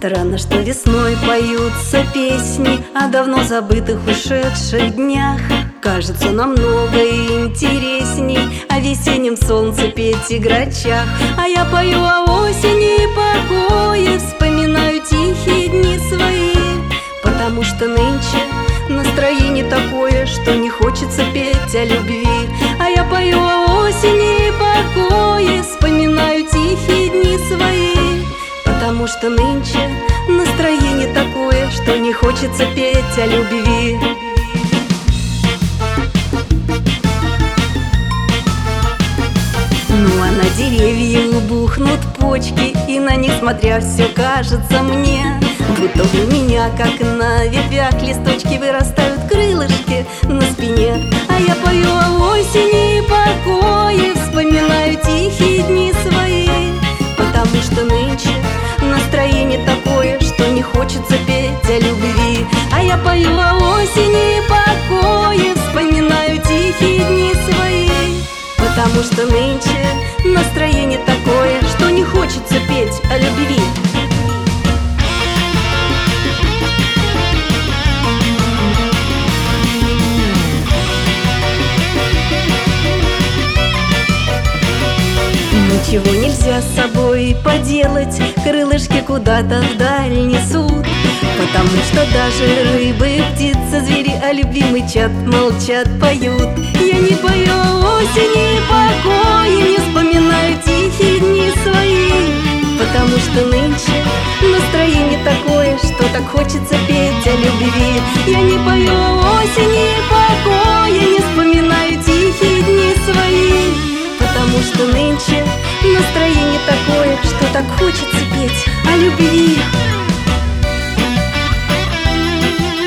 Странно, что весной поются песни о давно забытых ушедших днях. Кажется, намного интересней о весеннем солнце петь и грачах. А я пою о осени и покое, вспоминаю тихие дни свои, потому что нынче настроение такое, что не хочется петь о любви. А я пою о осени и покое, вспоминаю тихие дни свои, потому что нынче настроение такое, что не хочется петь о любви. Ну а на деревьях бухнут почки, и на них смотря все кажется мне, будто у меня, как на ветвях, листочки вырастают крылышки на спине. А я пою о осени и покое, вспоминаю тихие дни свои, потому что нынче настроение такое, что не хочется петь о любви. А я пою о осени и покое, вспоминаю тихие дни свои, потому что нынче настроение такое, что не хочется петь о любви. Ничего нельзя с собой поделать, крылышки куда-то вдаль несут, потому что даже рыбы, птицы, звери о любви мычат, молчат, поют. Я не пою о осени и покое, не вспоминаю тихие дни свои, потому что нынче настроение такое, что так хочется петь о любви. Я не пою о осени и покое, не вспоминаю тихие дни свои, потому что нынче настроение такое, что так хочется петь о любви.